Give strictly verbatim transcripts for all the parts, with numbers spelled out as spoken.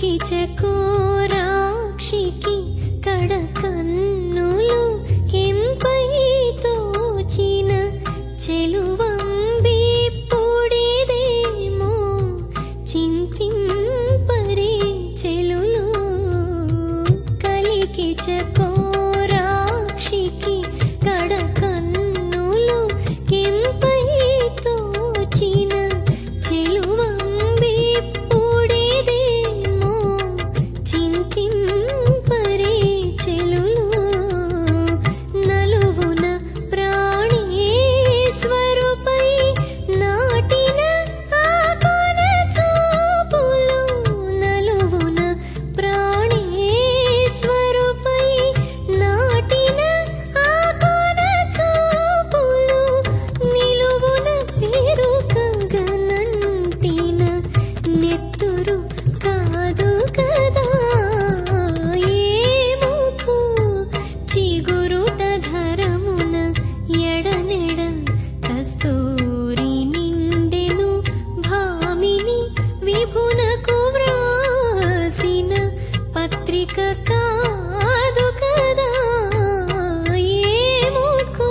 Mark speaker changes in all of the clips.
Speaker 1: చకోరాక్షికి కడకన్నులు కెంపై తోచిన చెలువంబి పొడిదేమో చింతింపరే చెలులు కలికి చకోరాక్షికి కడకన్నులు కెంపై తోచిన చెలువంబి పొడిదేమో చింతింపరే చెలులు నలువున ప్రాణేశ్వరుపై నాటిన ఆ కొన చూపులు నలువున ప్రాణేశ్వరుపై నాటిన ఆ కొన చూపులు నిలువున పెరుకగనంటిన నెత్తురు కాదు కదా ఏముకు చిగురుట ధరమున ఎడనెడ కస్తూరి నిండెను భామిని విభునకు వ్రాసిన పత్రిక కాదు కదా ఏముకు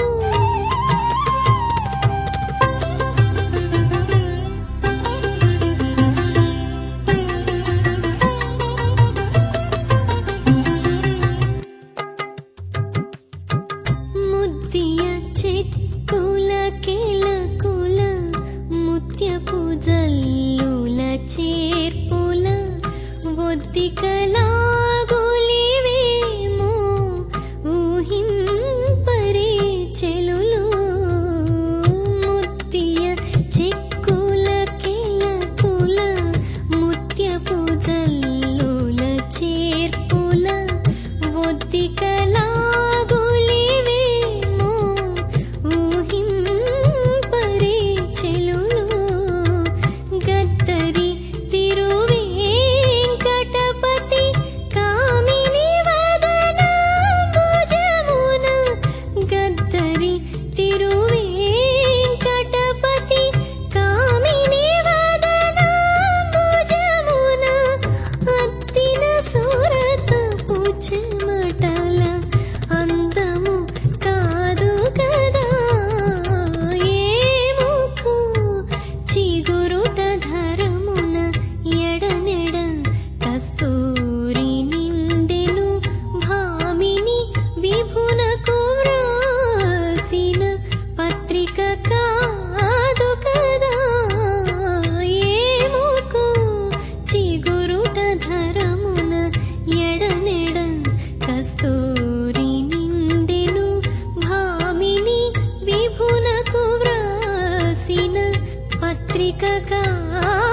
Speaker 1: ముద్దియ చెక్కుల కెలకుల ముత్యపు జల్లుల చేర్పుల ఒద్దికలాగులివేమో ఊహింపరే చెలులు ముద్దియ చెక్కుల కెలకుల ముత్యపు జల్లుల చేర్పుల ఒద్దికలాగులివేమో ఊహింపరే చెలులు గద్దరి తిరువేంకటపతి కామిని వదనాంబుజమున గద్దరి తిరువేంకటపతి కామిని వదనాంబుజమున అద్దిన సురతపు చెమటల అందము కాదు కదా ఏముకు చిగురుట ధరమున ఎడనెడ కస్తూరి నిండెను భామిని విభునకు వ్రాసిన పత్రిక కాదు కదా ఏముకు చిగురుట ధరమున ఎడనెడ కస్తూరి నిండెను భామిని విభునకు వ్రాసిన పత్రిక కా